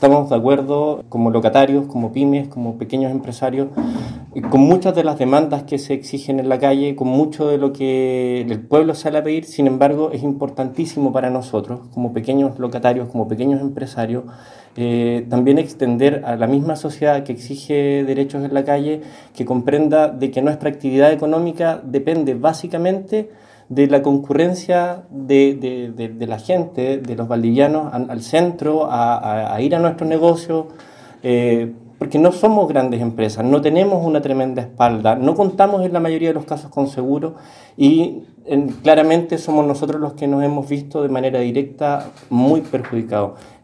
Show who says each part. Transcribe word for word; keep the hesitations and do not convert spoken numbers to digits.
Speaker 1: estamos de acuerdo como locatarios, como pymes, como pequeños empresarios, con muchas de las demandas que se exigen en la calle, con mucho de lo que el pueblo sale a pedir. Sin embargo, es importantísimo para nosotros, como pequeños locatarios, como pequeños empresarios, eh, también extender a la misma sociedad que exige derechos en la calle, que comprenda de que nuestra actividad económica depende básicamente de la concurrencia de, de, de, de la gente, de los valdivianos al, al centro, a, a, a ir a nuestros negocios, eh, porque no somos grandes empresas, no tenemos una tremenda espalda, no contamos en la mayoría de los casos con seguro y en, claramente somos nosotros los que nos hemos visto de manera directa muy perjudicados.